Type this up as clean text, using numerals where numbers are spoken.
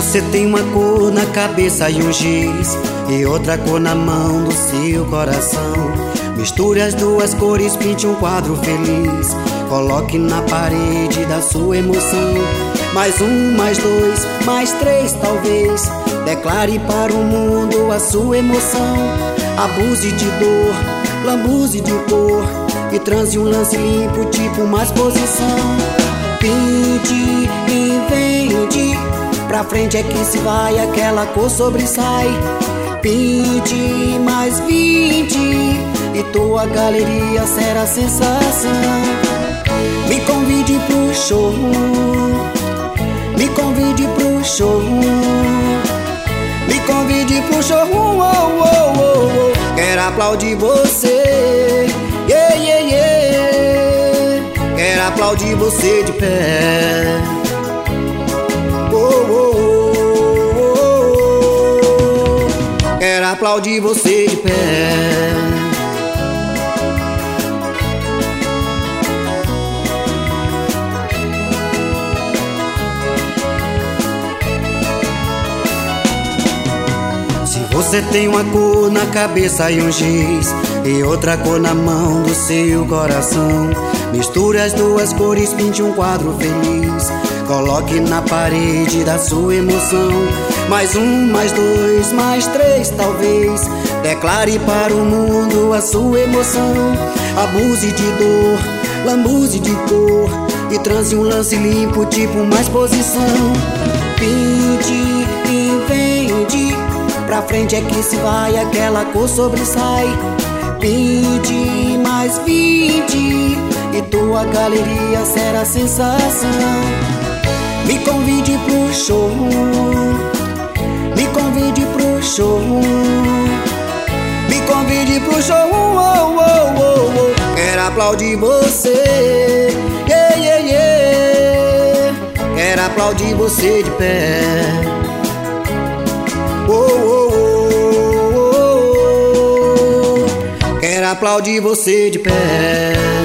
Você tem uma cor na cabeça e um giz, e outra cor na mão do seu coração. Misture as duas cores, pinte um quadro feliz, coloque na parede da sua emoção. Mais um, mais dois, mais três talvez. Declare para o mundo a sua emoção. Abuse de dor, lambuze de cor, e transe um lance limpo, tipo uma exposição. Pinte, invente, pra frente é que se vai, aquela cor sobressai. Pinte mais 20 e tua galeria será sensação. Me convide pro show, me convide pro show, me convide pro show. Quero aplaudir você, yeah, yeah, yeah. Quero aplaudir você de pé. Quero aplaudir você de pé. Se você tem uma cor na cabeça e um giz, e outra cor na mão do seu coração, misture as duas cores, pinte um quadro feliz, coloque na parede da sua emoção. Mais um, mais dois, mais três talvez. Declare para o mundo a sua emoção. Abuse de dor, lambuze de cor, e transe um lance limpo, tipo uma exposição. Pinte, invente, pra frente é que se vai, aquela cor sobressai. Pinte mais 20 e tua galeria será sensação. Me convide pro show, me convide pro show, me convide pro show. Quero aplaudir você, yeah, yeah, yeah. Quero aplaudir você de pé. Quero aplaudir você de pé.